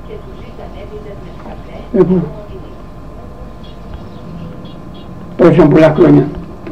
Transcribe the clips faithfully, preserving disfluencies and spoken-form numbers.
Εγώ. Πέρασαν πολλά χρόνια.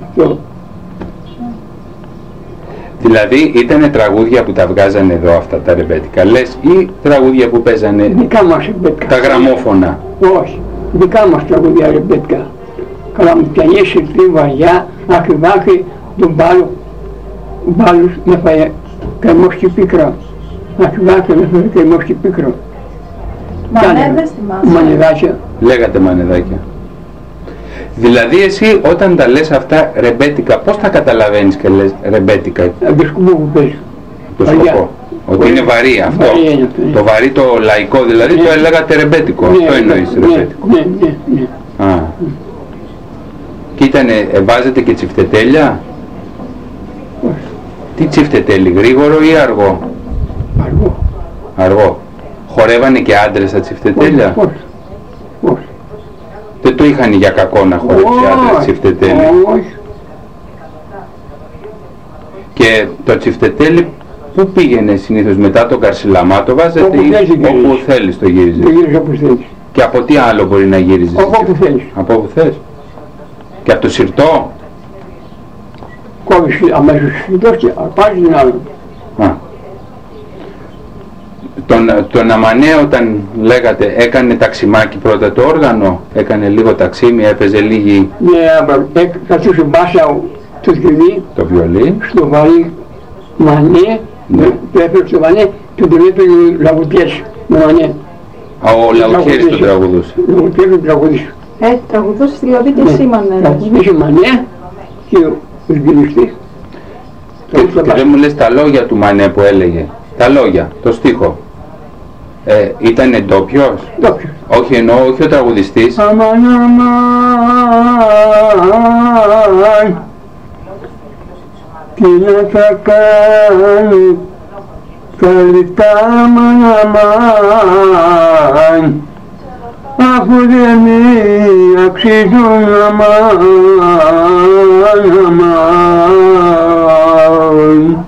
Δηλαδή ήτανε τραγούδια που τα βγάζανε εδώ αυτά τα ρεμπέτικα, λες, ή τραγούδια που παίζανε δικά μας ρεμπέτικα. Τα γραμμόφωνα. Όχι, δικά μας τραγούδια ρεμπέτικα. Καλαμουτιανές, ηρθή, βαριά, άκρη-βάκρη, τον μπάλο. Ο μπάλος με φάει κρεμός και πίκρα. Άκρη-βάκρη με φάει κρεμός και πίκρα. Μανέδες θυμάσαι. Μανεδάκια. Λέγατε μανεδάκια. Δηλαδή εσύ όταν τα λες αυτά ρεμπέτικα, πώς τα καταλαβαίνεις και λες ρεμπέτικα? Από το σκοπό που παίζει. Το σκοπό. Ότι είναι βαρύ αυτό. Βαρύ είναι αυτό, ναι. Το βαρύ το λαϊκό δηλαδή, Ναι. το έλεγατε ρεμπέτικο. Ναι, Αυτό εννοείς ναι, ρεμπέτικο. Ναι, ναι, ναι. Α. Και ήτανε, ε, βάζετε και τσιφτετέλια? Όχι. Τι τσιφτετέλι, γρήγορο ή αργό? Αργό. Αργό. Χορεύανε και άντρες στα τσιφτετέλια? Όχι. Όχι. Δεν το είχαν για κακό να χορεύσει άντρες τσιφτετέλι? Όχι. Και το τσιφτετέλι πού πήγαινε συνήθως μετά τον Καρσιλαμά, το βάζετε Όπου ή θέλεις το όπου γύριζες. θέλεις το γύριζες? Το γύριζε όπως θέλεις. Και από τι άλλο μπορεί να γύριζες? Από όπου θέλεις. Από όπου θες. Και από το σιρτό? Κόβεις αμέσως σφιτός και αρπάζεις την άλλο. Α. Τον, τον Αμανέ όταν λέγατε έκανε ταξιμάκι πρώτα το όργανο, έκανε λίγο ταξίμι, έπαιζε λίγη Ναι, καθούσε μπάσα το σκηνή, το βιολί. στο βαρύ μανέ, Ναι. το έφερε στο μανέ και τον έπαιρνε λαγουτιές με μανέ. Α, ο Λαουτιέρης τον τραγουδούσε. Λαγουτιές τον τραγουδούσε. Ε, τραγουδούσες δηλαδή και εσύ Μανέδες. Τραγουδούσε μανέ και ο συγγενιστής. Και, και δεν μου λες τα λόγια του Μανέ που έλεγε. Τα λόγια, το στίχο. Ε, ήτανε ντόπιος? Ντόπιος. Όχι εννοώ, όχι ο τραγουδιστής. Αμάν, αμάν, τι να θα κάνει, καλυτά αμάν, αμάν, αφού δεν μη αξίζουν αμάν, αμάν.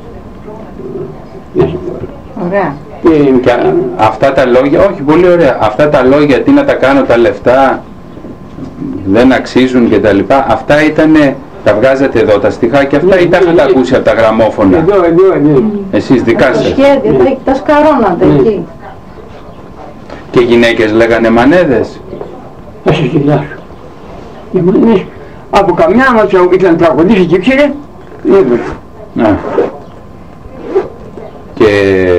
Ωραία. Και α- αυτά τα λόγια, όχι πολύ ωραία, αυτά τα λόγια τι να τα κάνω τα λεφτά, δεν αξίζουν και τα λοιπά, αυτά ήτανε, τα βγάζατε εδώ τα στιχάκια αυτά Ναι, ή τα ναι, είχατε ναι. ακούσει από τα γραμμόφωνα? Εδώ, εδώ, εδώ. Εσείς δικά Το σας? σχέδιο, τα, τα σκαρώνατε Ναι. εκεί. Και γυναίκες λέγανε Μανέδες? Θα σε χιλιάσω. Οι μανές, από καμιά μας ήταν τραγουδίσει και ξέρε, έβρε. Α. Και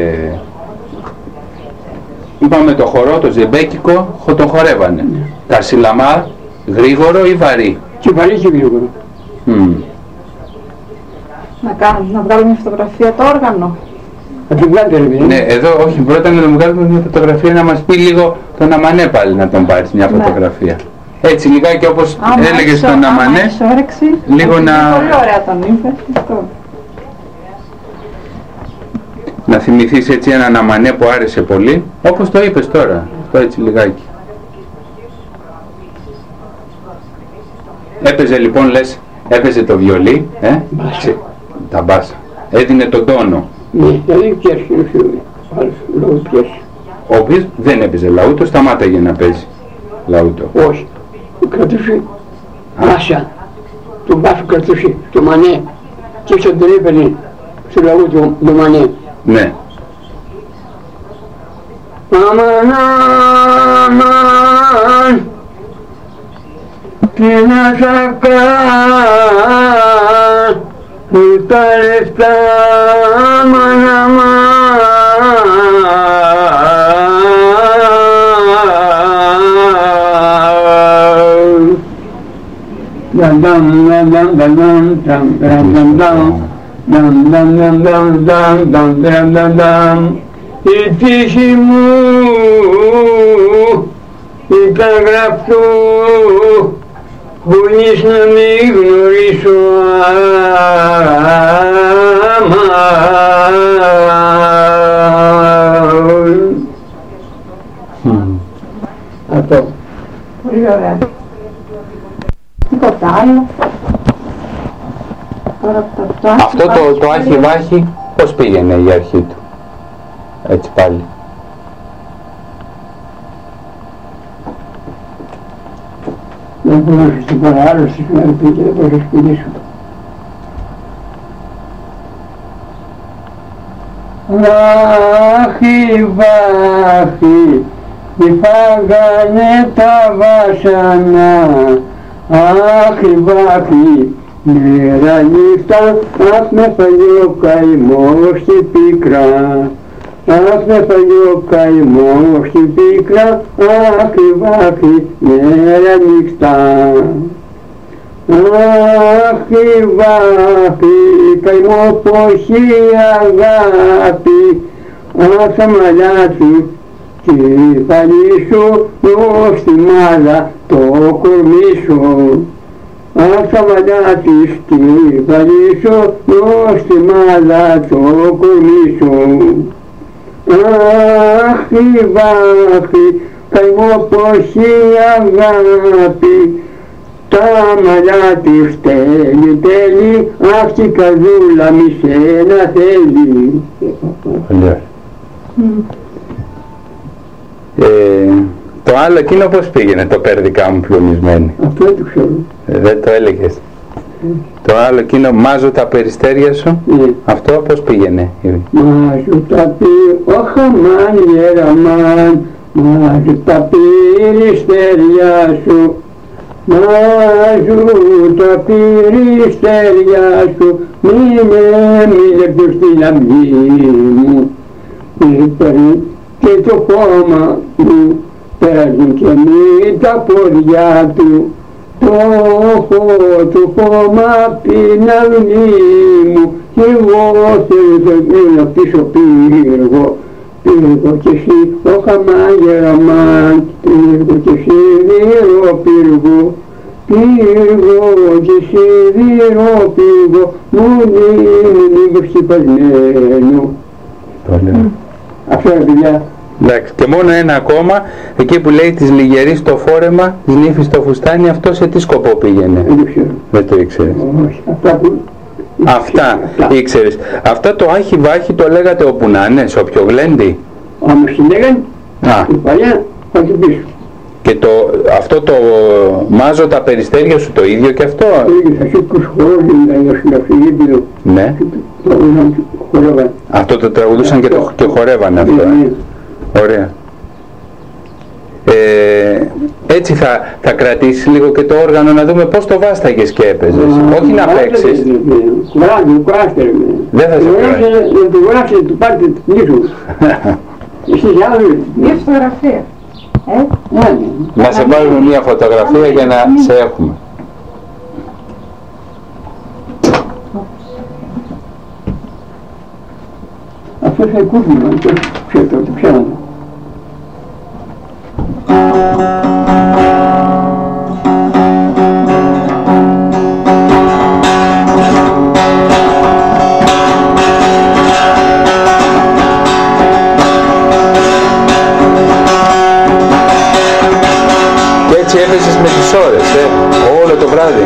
είπαμε το χορό, το ζεμπέκικο, χο- το χορεύανε. Καρσιλαμά, γρήγορο ή βαρύ? Και βαρύ και γρήγορο. Μμ. Να, κάνουμε, να βγάλουμε μια φωτογραφία το όργανο. Θα την βγάλετε ρε παιδί. Ναι, εδώ όχι, πρώτα να μου βγάλουμε μια φωτογραφία να μας πει λίγο τον Αμανέ πάλι να τον πάρεις μια Ναι. φωτογραφία. Έτσι λιγάκι όπως Άμα έλεγες έχεις- στον άμα Αμανέ, έχεις όρεξη, λίγο είναι να- πολύ ωραία τον είπε. Αυτό. να θυμηθείς έτσι έναν Αμανέ που άρεσε πολύ, όπως το είπες τώρα, αυτό έτσι λιγάκι. Έπαιζε λοιπόν, λες, έπαιζε το βιολί, ε, Μπάσα. τα μπάσα, έδινε τον τόνο, Ναι, δηλαδή πιέσει, όχι άλλος, λόγω πιέσει. ο οποίος δεν έπαιζε λαούτο, σταμάταγε να παίζει λαούτο. Όχι. Κρατούσε μπάσα. Τον μπάσο κρατούσε στο μανέ και έξω τον έπαιρνε στο λαό του το μανέ. Ναι. Αμάν, αμάν, τι να θα κάνω, τα λεφτά, αμάν, αμάν. Δαμ, δαμ, δαμ, δαμ, δαμ, δαμ, δαμ, δαμ, δαμ. Δαμ, δαμ, δαμ, δαμ, δαμ, δαμ, δαμ, δαμ, δαμ. Η τύχη μου ήταν γραφτό χωρίς να μη γνωρίσω αμάν. Αυτό. Πολύ ωραία. Τίποτα άλλο. Τώρα που τα φτιάχνεις, Αυτό το, το άχι βάχι πώς πήγαινε η αρχή του, έτσι πάλι? Δεν μπορώ να σου πω άλλο στη να πει και δεν μπορώ να σου πηγήσω. Βάχι, βάχι, μη φάγανε τα βάσανα. Άχι, βάχι, μέρα νύχτα, αχ με φαγεί ο καημός στην πίκρα. Αχ με φαγεί ο καημός στην πίκρα, άχι, βάχι, μέρα νύχτα. Άχι, βάχι, καημό πως η αγάπη, αχ τα μαλλιά σου τη φαλή σου, ως τη μάδα το κορμί σου. Αχ τα μαλλιά της τη φαλή σου, ως τη μάδα το κορμί σου. Άχι, βάχι, καημό πως η αγάπη, τα μαλλιά της τέλει, τέλει, αχ την καρδούλα μη σένα θέλει. Ε, το άλλο εκείνο πώς πήγαινε, το πέρδικα μου πλουμισμένη? Αυτό δεν το ξέρω. Ε, δεν το έλεγες. Mm. Το άλλο εκείνο, μάζω τα περιστέρια σου, mm. αυτό πώς πήγαινε? Μάζω τα περιστέρια γεραμάν, μάζω τα περιστέρια σου, μάζω τα περιστέρια σου, μείνε, μείνε προς την αυγή μου. Και το χώμα μου παίρνει και μη τα πόδια του, το έχω το χώμα την αυγή μου, και εγώ θέλω το μείνω πίσω πύργο, πύργο κι εσύ ο χαμάγεραμάν, πύργο κι εσύ δίρο πύργο, πύργο κι εσύ δίρο πύργο, μου είναι λίγο σκυπασμένο. Αυτό είναι παιδιά. Εντάξει, και μόνο ένα ακόμα, εκεί που λέει της λιγερής το φόρεμα, της νύφης στο φουστάνι, αυτό σε τι σκοπό πήγαινε? Δεν το ξέρω. Δεν το ήξερες? Όχι, αυτά που... Αυτά ήξερες. Αυτά το άχι βάχι το λέγατε όπου να είναι, σε όποιο γλέντι? Όμως τη λέγανε, η παλιά θα την πίσω. Και το, αυτό το μάζω τα περιστέρια σου το ίδιο και αυτό? Το ίδιο, θα σου πως χορεύουν για συνταφηγήτηρο. Ναι. Αυτό το τραγουδούσαν και, το, και χορεύανε αυτό. Ναι. Ωραία. Ε, έτσι θα, θα κρατήσεις λίγο και το όργανο να δούμε πώς το βάσταγες και έπαιζες. Α, όχι να παίξεις. Κουράζει, κουράζεται. Δεν θα σε κουράζει. Να το κουράσετε, του πάρετε την ίσο. Εσείς άλλοι. Μια φωτογραφία. Ε? Να σε πάρουμε μια φωτογραφία για να σε έχουμε. Αυτό θα κούφνημα, το ξέρω, το ξέρω. Και έτσι έπαιζες με τις ώρες, ε, όλο το βράδυ.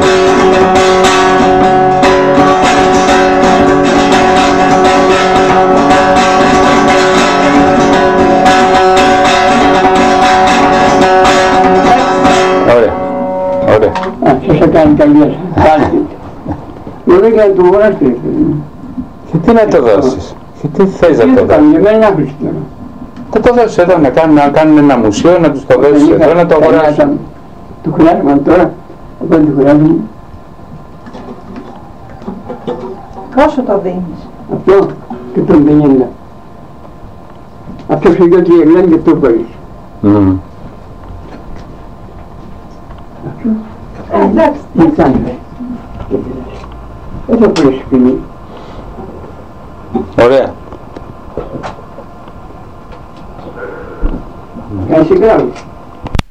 Σας θα κάνει καλή σας. Δεν θα το αγοράσετε. Και τι να το δώσεις? Και τι θες να το δώσεις? Δεν είναι άχρηστο τώρα. Θα το δώσεις εδώ, να κάνουν, να κάνουν ένα μουσείο, να τους το δώσεις εδώ, να το αγοράσουν. Το χρειάζομαι τώρα, όταν το χρειάζομαι. Πόσο το δίνεις? Αυτό και τον πενήντα. Αυτό σου λέει ότι λένε και το μπορείς. Εντάξει, τι κάνει. Δεν θα πρέπει σκηνή. Ωραία. Κάνει συγκράμμιση.